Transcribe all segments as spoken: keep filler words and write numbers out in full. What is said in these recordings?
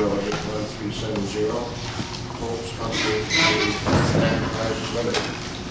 zero eight one three seven zero. Holtz Company Enterprises Limited.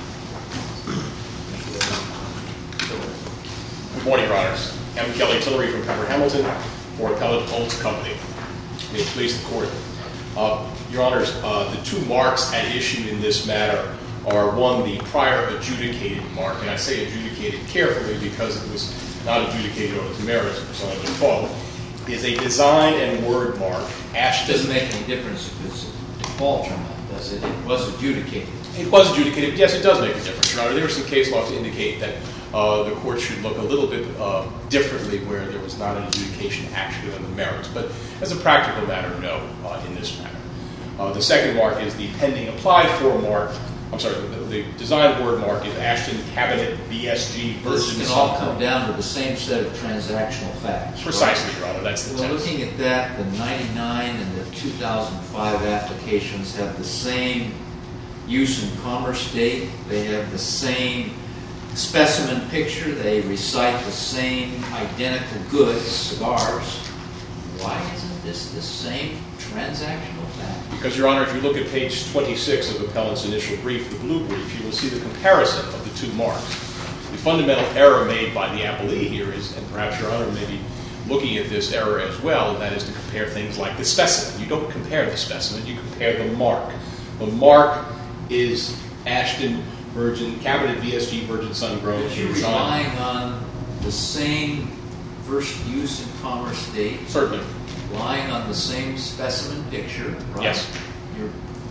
Good morning, Your Honors. M. Kelly Tillery from Pepper Hamilton for Appellate Holtz Company. May it please the Court. Uh, Your Honors, uh, the two marks at issue in this matter are, one, the prior adjudicated mark, and I say adjudicated carefully because it was not adjudicated on its merits, it was on a default, is a design and word mark. Ashton. It doesn't make any difference if it's a default or not, does it? It was adjudicated. It was adjudicated. Yes, it does make a difference, Your Honor. There was some case law to indicate that uh, the Court should look a little bit uh, differently where there was not an adjudication actually on the merits. But as a practical matter, no, uh, in this matter. Uh, the second mark is the pending applied for mark. I'm sorry, the, the design word mark is Ashton Cabinet V S G version. This can all come down to the same set of transactional facts. Precisely, right? Your Honor. That's the Well, test. looking at that, the ninety-nine and the two thousand five applications have the same use and commerce date. They have the same specimen picture. They recite the same identical goods, cigars. Why isn't this the same transactional fact? Because, Your Honor, if you look at page twenty-six of the appellant's initial brief, the blue brief, you will see the comparison of the two marks. The fundamental error made by the appellee here is, and perhaps Your Honor may be looking at this error as well, and that is to compare things like the specimen. You don't compare the specimen, you compare the mark. The mark is Ashton Virgin, Cabinet V S G Virgin Sun Grown. But you're relying on the same first use and commerce date. Certainly. Relying on the same specimen picture, right? Yes. You're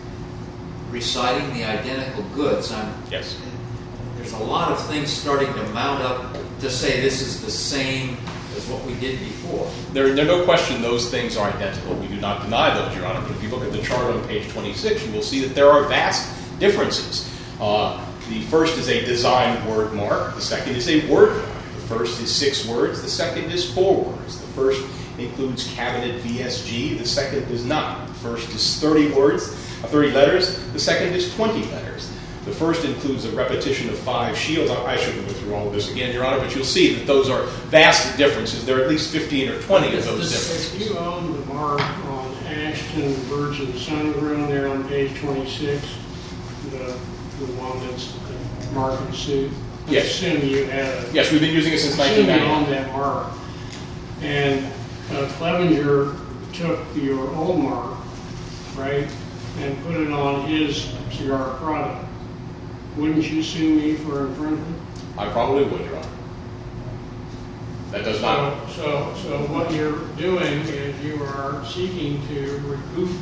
reciting the identical goods. I'm, yes. There's a lot of things starting to mount up to say this is the same as what we did before. There, there's no question those things are identical. We do not deny those, Your Honor. But if you look at the chart on page twenty-six, you will see that there are vast differences. Uh, the first is a design word mark. The second is a word mark. The first is six words. The second is four words. The first includes Cabinet V S G. The second does not. The first is thirty words, uh, thirty letters. The second is twenty letters. The first includes a repetition of five shields. I, I shouldn't go through all of this again, Your Honor, but you'll see that those are vast differences. There are at least fifteen or twenty of those differences. If you own the mark on Ashton Virgin Sun Grown there on page twenty-six, the, the one that's the mark in suit, Yes. assume you had a, Yes, we've been using it since assume nineteen you owned ninety. that mark. And uh, Clevenger took your old mark, right, and put it on his cigar product. Wouldn't you sue me for infringement? I probably would, Your Honor. That does not. So, so, so what you're doing is you are seeking to recoup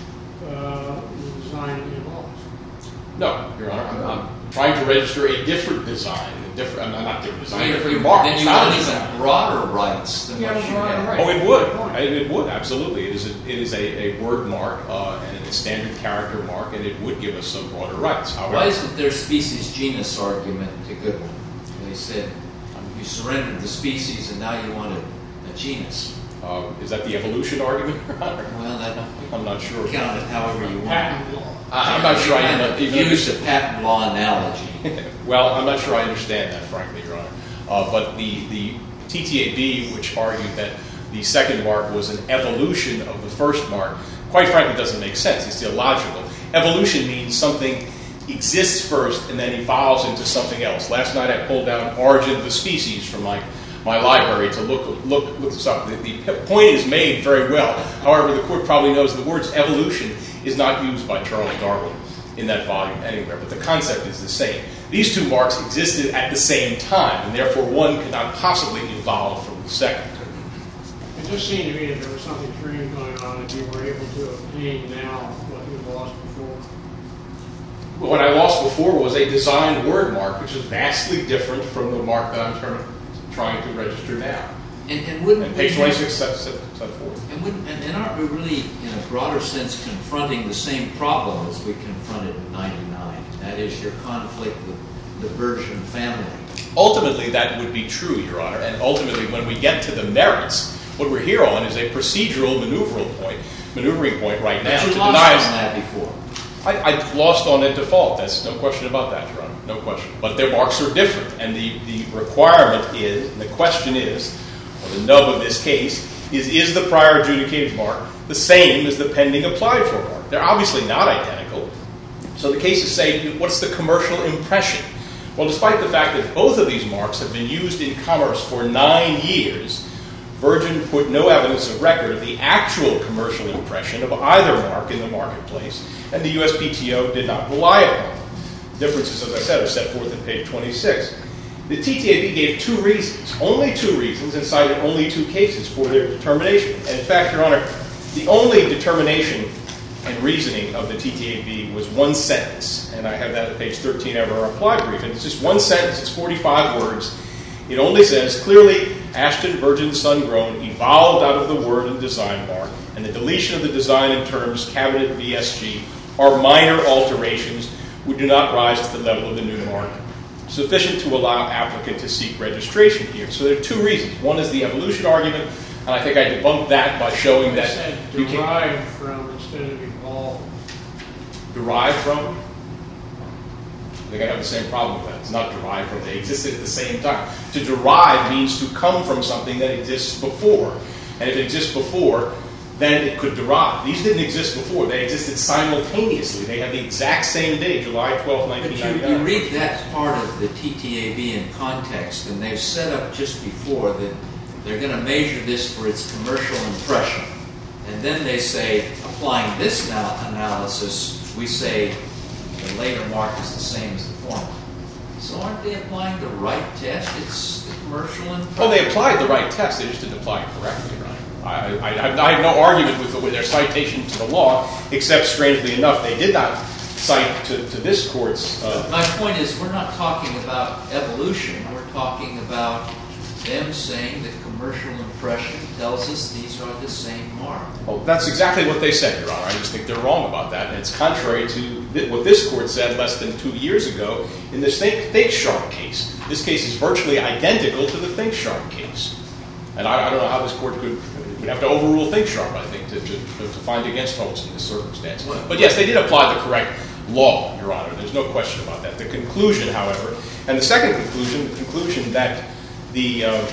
uh, the design that you lost. No, Your Honor. I'm, I'm trying to register a different design. A different, I'm not different design. Then different you mark. then It's you not a have design. even broader rights than Yeah, what you broader have. rights. Oh, it would. It, it would, absolutely. It is a, it is a, a word mark uh, and a standard character mark, and it would give us some broader rights. However, Why isn't their species genus argument a good one? They said you surrendered the species and now you want a, a genus. uh, is that the evolution argument, Your Honor? Well, that I'm not sure. count it however you want. Patent law. I, I'm not sure I Kind know. of used a patent law analogy. Well, I'm not sure I understand that, frankly, Your Honor. Uh, but the, the T T A B, which argued that the second mark was an evolution of the first mark, quite frankly doesn't make sense. It's illogical. Evolution means something exists first and then evolves into something else. Last night I pulled down Origin of the Species from my, my library to look, look, look this up. The, the point is made very well. However, the Court probably knows the words evolution is not used by Charles Darwin in that volume anywhere, but the concept is the same. These two marks existed at the same time, and therefore one could not possibly evolve from the second. It just seemed to me that there was something strange going on that you were able to obtain now what you lost before. What I lost before was a design word mark, which is vastly different from the mark that I'm trying, trying to register now. And, and wouldn't And page we- twenty-six set, set, set forth. And, wouldn't, and, and aren't we really, in a broader sense, confronting the same problem as we confronted in ninety-nine? That is your conflict with the Virgin family. Ultimately, that would be true, Your Honor, and ultimately, when we get to the merits, what we're here on is a procedural maneuvering point, maneuvering point right now But you to lost deny on us. that before. I, I lost on it default. That's no question about that, Your Honor. No question. But their marks are different, and the, the requirement is, and the question is, or the nub of this case, is is the prior adjudicated mark the the same as the pending applied for mark. They're obviously not identical. So the cases say, what's the commercial impression? Well, despite the fact that both of these marks have been used in commerce for nine years, Virgin put no evidence of record of the actual commercial impression of either mark in the marketplace, and the U S P T O did not rely upon them. Differences, as I said, are set forth at page twenty-six. The T T A B gave two reasons, only two reasons, and cited only two cases for their determination. And in fact, Your Honor, the only determination and reasoning of the T T A B was one sentence, and I have that at page thirteen of our reply brief. And it's just one sentence, it's forty-five words. It only says, clearly, Ashton Virgin Sun-Grown evolved out of the word and design mark, and the deletion of the design in terms cabinet V S G are minor alterations which do not rise to the level of the new mark, sufficient to allow applicant to seek registration here. So there are two reasons. One is the evolution argument, and I think I debunked that by showing that said you can derived from instead of evolved. derive from. I think I have the same problem with that. It's not derived from. They existed at the same time. To derive means to come from something that exists before. And if it exists before, then it could derive. These didn't exist before. They existed simultaneously. They have the exact same day, July twelfth, nineteen ninety-nine. But you, you read that part of the T T A B in context, and they've set up just before that they're going to measure this for its commercial impression. And then they say, applying this now analysis, we say the later mark is the same as the former. So aren't they applying the right test? It's the commercial impression. Well, they applied the right test. They just didn't apply it correctly, right? I, I, I have no argument with, the, with their citation to the law, except, strangely enough, they did not cite to, to this court's... Uh, My point is, we're not talking about evolution. We're talking about them saying that commercial impression tells us these are the same mark. Well, that's exactly what they said, Your Honor. I just think they're wrong about that. And it's contrary to th- what this court said less than two years ago in the Think, Think Sharp case. This case is virtually identical to the Think Sharp case. And I, I don't know how this court could... We'd have to overrule Think Sharp, I think, to, to, to find against Holmes in this circumstance. But yes, they did apply the correct law, Your Honor. There's no question about that. The conclusion, however, and the second conclusion, the conclusion that the uh,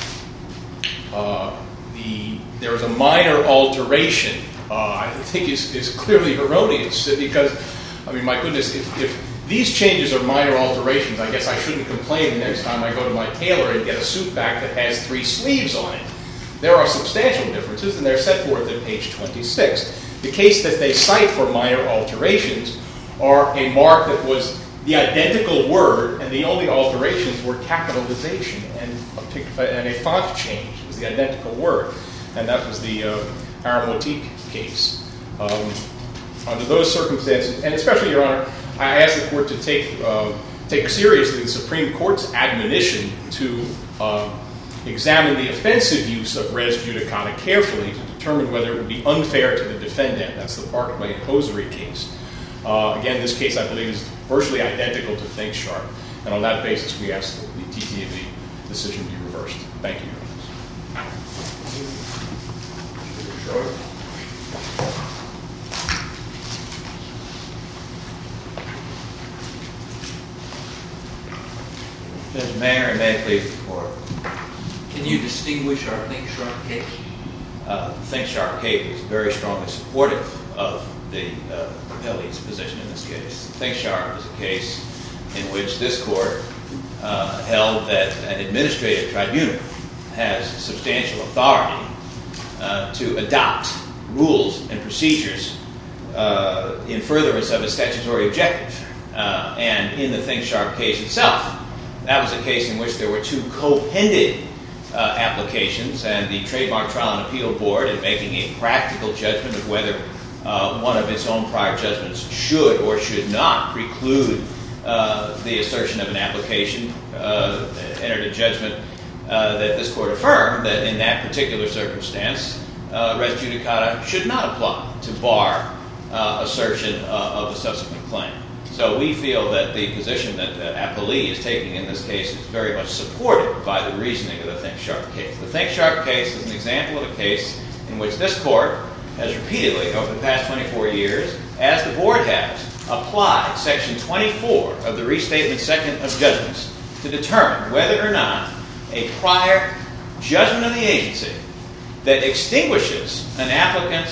uh, the there is a minor alteration, uh, I think is, is clearly erroneous because, I mean, my goodness, if, if these changes are minor alterations, I guess I shouldn't complain the next time I go to my tailor and get a suit back that has three sleeves on it. There are substantial differences, and they're set forth at page twenty-six. The case that they cite for minor alterations are a mark that was the identical word, and the only alterations were capitalization and a, and a font change. It was the identical word, and that was the uh, Aramotique case. Um, under those circumstances, and especially, Your Honor, I asked the court to take uh, take seriously the Supreme Court's admonition to uh, examine the offensive use of res judicata carefully to determine whether it would be unfair to the defendant. That's the Parkway and Hosiery case. Uh, again, this case, I believe, is virtually identical to Think Sharp. And on that basis, we ask that the T T A B decision be reversed. Thank you, Your Honor. Mister Mayor, and may it please the court. Can you distinguish our Think Sharp case? Uh, the Think Sharp case is very strongly supportive of the uh, appellee's position in this case. Think Sharp is a case in which this court uh, held that an administrative tribunal has substantial authority uh, to adopt rules and procedures uh, in furtherance of a statutory objective. Uh, and in the Think Sharp case itself, that was a case in which there were two co-pending uh, applications, and the Trademark Trial and Appeal Board, in making a practical judgment of whether uh, one of its own prior judgments should or should not preclude uh, the assertion of an application, uh, entered a judgment uh, that this court affirmed that in that particular circumstance, uh, res judicata should not apply to bar uh, assertion uh, of a subsequent claim. So we feel that the position that the appellee is taking in this case is very much supported by the reasoning of the Think Sharp case. The Think Sharp case is an example of a case in which this court has repeatedly, over the past twenty-four years, as the board has, applied Section twenty-four of the Restatement Second of Judgments to determine whether or not a prior judgment of the agency that extinguishes an applicant's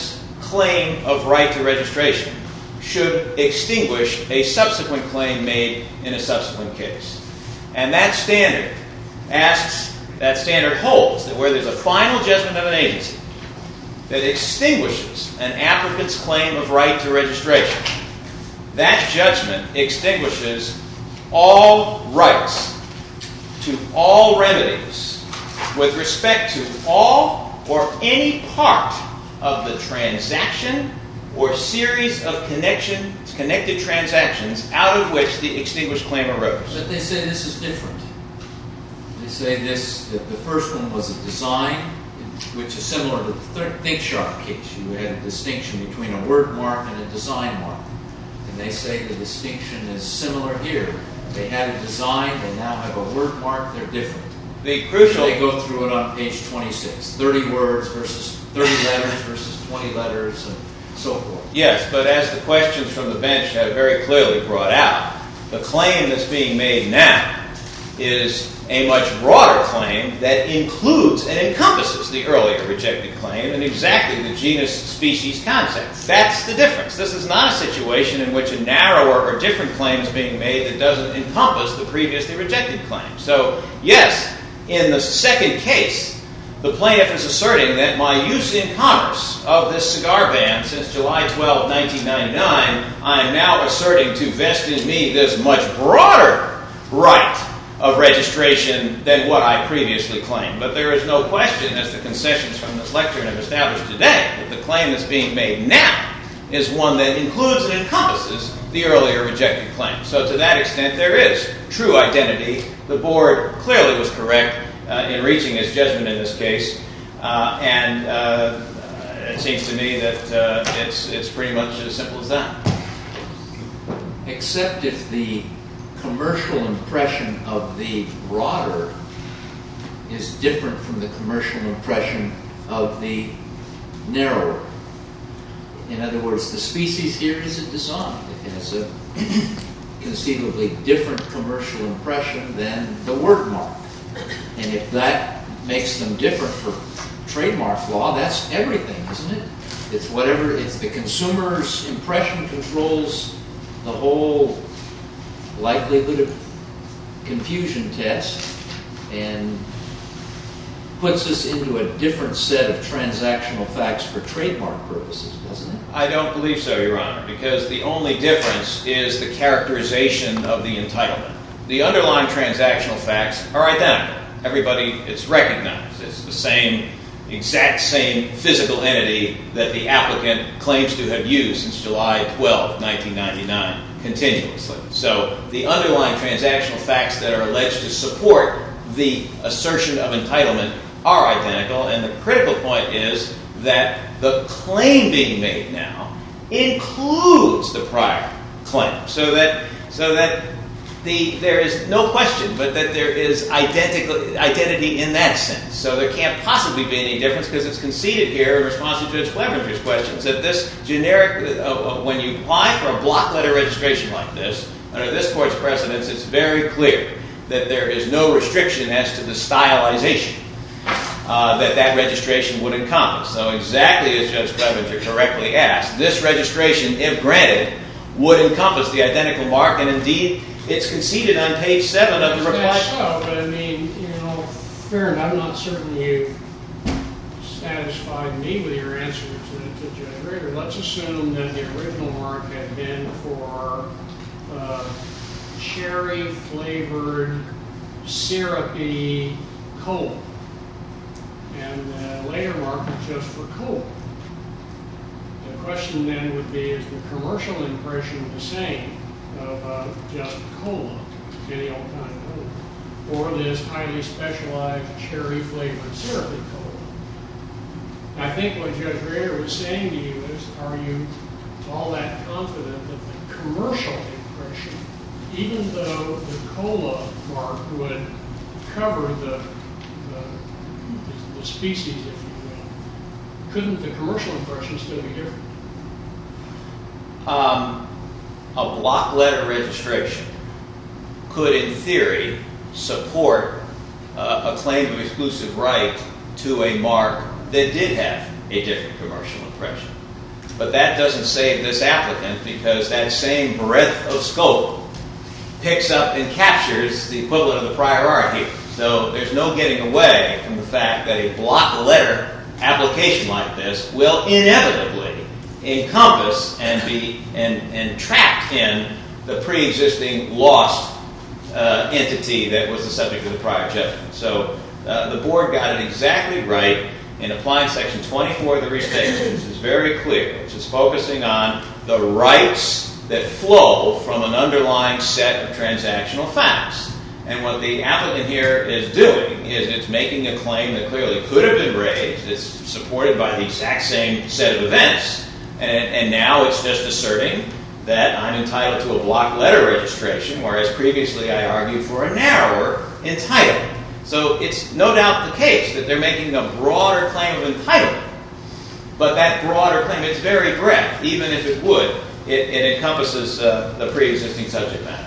claim of right to registration should extinguish a subsequent claim made in a subsequent case. And that standard asks, that standard holds that where there's a final judgment of an agency that extinguishes an applicant's claim of right to registration, that judgment extinguishes all rights to all remedies with respect to all or any part of the transaction or series of connection, connected transactions out of which the extinguished claim arose. But they say this is different. They say this, that the first one was a design, which is similar to the third ThinkSharp case. You had a distinction between a word mark and a design mark. And they say the distinction is similar here. They had a design, they now have a word mark, they're different. The crucial... They go through it on page twenty-six. thirty words versus thirty letters versus twenty letters and so forth. Yes, but as the questions from the bench have very clearly brought out, the claim that's being made now is a much broader claim that includes and encompasses the earlier rejected claim and exactly the genus-species concept. That's the difference. This is not a situation in which a narrower or different claim is being made that doesn't encompass the previously rejected claim. So, yes, in the second case, the plaintiff is asserting that my use in commerce of this cigar ban since July twelfth, nineteen ninety-nine, I am now asserting to vest in me this much broader right of registration than what I previously claimed. But there is no question, as the concessions from this lecture have established today, that the claim that's being made now is one that includes and encompasses the earlier rejected claim. So to that extent, there is true identity. The board clearly was correct uh, in reaching its judgment in this case, uh, and uh, it seems to me that uh, it's, it's pretty much as simple as that. Except if the commercial impression of the broader is different from the commercial impression of the narrower. In other words, the species here is a design. It has a conceivably different commercial impression than the word mark. And if that makes them different for trademark law, that's everything, isn't it? It's whatever, it's the consumer's impression controls the whole likelihood of confusion test and puts us into a different set of transactional facts for trademark purposes, doesn't it? I don't believe so, Your Honor, because the only difference is the characterization of the entitlement. The underlying transactional facts are identical. Everybody, it's recognized. It's the same, exact same physical entity that the applicant claims to have used since July twelfth, nineteen ninety-nine, continuously. So the underlying transactional facts that are alleged to support the assertion of entitlement are identical, and the critical point is that the claim being made now includes the prior claim, so that so that the there is no question, but that there is identical identity in that sense. So there can't possibly be any difference because it's conceded here in response to Judge Clevenger's questions that this generic, uh, uh, when you apply for a block letter registration like this, under this court's precedence, it's very clear that there is no restriction as to the stylization uh, that that registration would encompass. So exactly as Judge Clevenger correctly asked, this registration, if granted, would encompass the identical mark, and indeed, it's conceded on page seven of the reply. That's so, but I mean, you know, fair enough, I'm not certain you satisfied me with your answer to, to Judge Rader. Let's assume that the original mark had been for uh, cherry-flavored, syrupy cola, and the later mark was just for cola. The question then would be, is the commercial impression the same of uh, just cola, any old kind of cola, or this highly specialized cherry-flavored syrupy cola? I think what Judge Rader was saying to you is, are you all that confident that the commercial impression, even though the cola mark would cover the, the, the species, if you will, couldn't the commercial impression still be different? Um, a block letter registration could, in theory, support uh, a claim of exclusive right to a mark that did have a different commercial impression. But that doesn't save this applicant, because that same breadth of scope picks up and captures the equivalent of the prior art here. So there's no getting away from the fact that a block letter application like this will inevitably encompass and be and, and trapped in the pre-existing lost uh, entity that was the subject of the prior judgment. So uh, the board got it exactly right in applying Section twenty-four of the restatement, which is very clear, which is focusing on the rights that flow from an underlying set of transactional facts. And what the applicant here is doing is it's making a claim that clearly could have been raised. It's supported by the exact same set of events. And, and now it's just asserting that I'm entitled to a block letter registration, whereas previously I argued for a narrower entitlement. So it's no doubt the case that they're making a broader claim of entitlement. But that broader claim, it's very breadth. Even if it would, it, it encompasses uh, the pre-existing subject matter.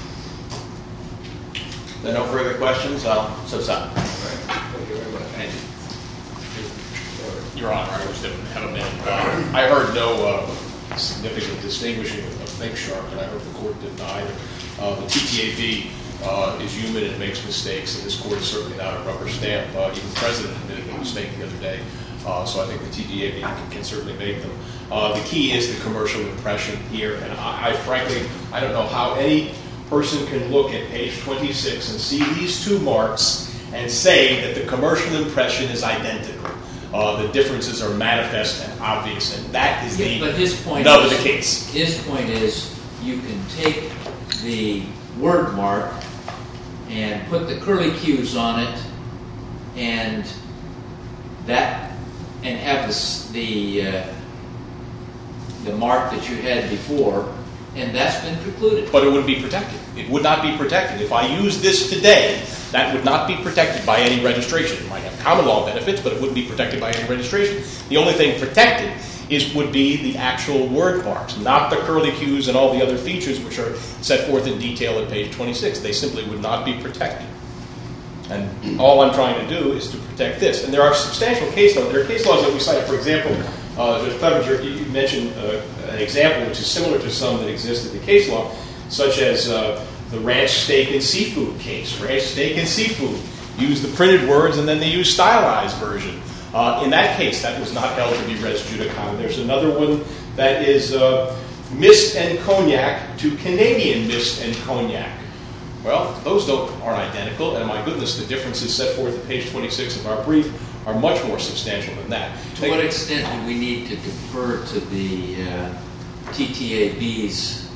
If there are no further questions, I'll subside. Thank you very much. Thank you. Your Honor, I was didn't have a minute. Uh, I heard no uh, significant distinguishing of ThinkSharp, and I hope the court didn't either. Uh, the T T A B uh, is human and makes mistakes, and this court is certainly not a rubber stamp. Uh, even the president admitted a mistake the other day. Uh, so I think the T T A B can, can certainly make them. Uh, the key is the commercial impression here, and I, I frankly, I don't know how any person can look at page twenty-six and see these two marks and say that the commercial impression is identical. Uh, the differences are manifest and obvious, and that is Yeah, the but his point nub is, of the case. His point is you can take the word mark and put the curly cues on it, and that, and have the the, uh, the mark that you had before, and that's been precluded. But it would be protected. It would not be protected. If I use this today, that would not be protected by any registration. It might have common law benefits, but it wouldn't be protected by any registration. The only thing protected is would be the actual word marks, not the curly cues and all the other features which are set forth in detail at page twenty-six. They simply would not be protected. And all I'm trying to do is to protect this. And there are substantial case laws. There are case laws that we cite. For example, uh, Judge Clevenger, you mentioned uh, an example which is similar to some that exist in the case law, such as uh, the ranch steak and seafood case. Ranch steak and seafood use the printed words, and then they use stylized version. Uh, in that case, that was not held to be res judicata. There's another one that is uh, mist and cognac to Canadian mist and cognac. Well, those don't, aren't identical, and my goodness, the differences set forth at page twenty-six of our brief are much more substantial than that. To They, what extent do we need to defer to the uh, T T A B's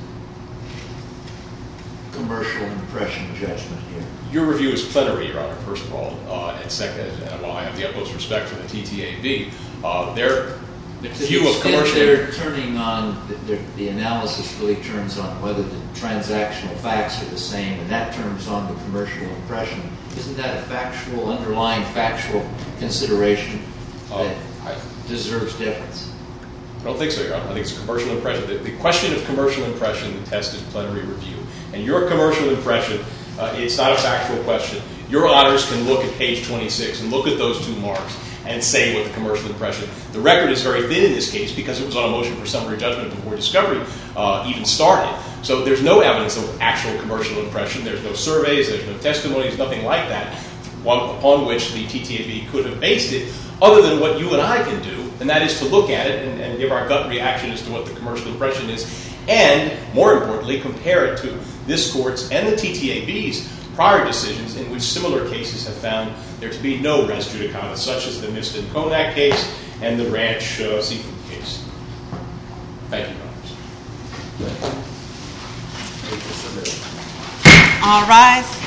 commercial impression judgment here? Your review is plenary, Your Honor, first of all, uh, and second, and while I have the utmost respect for the T T A B, uh, their But to view the of extent commercial... they're turning on, the, the analysis really turns on whether the transactional facts are the same, and that turns on the commercial impression. Isn't that a factual, underlying factual consideration Uh, that I, deserves deference? I don't think so, Your Honor. I think it's a commercial impression. The, the question of commercial impression, the test is plenary review. And your commercial impression, uh, it's not a factual question. Your honors can look at page twenty-six and look at those two marks and say what the commercial impression. The record is very thin in this case because it was on a motion for summary judgment before discovery uh, even started. So there's no evidence of actual commercial impression. There's no surveys, there's no testimonies, nothing like that, one, upon which the T T A B could have based it, other than what you and I can do, and that is to look at it and, and give our gut reaction as to what the commercial impression is, and, more importantly, compare it to this court's and the T T A B's prior decisions in which similar cases have found there to be no res judicata, such as the Mist and Cognac case and the Ranch uh, seafood case. Thank you, Your Honors. Thank you. All rise.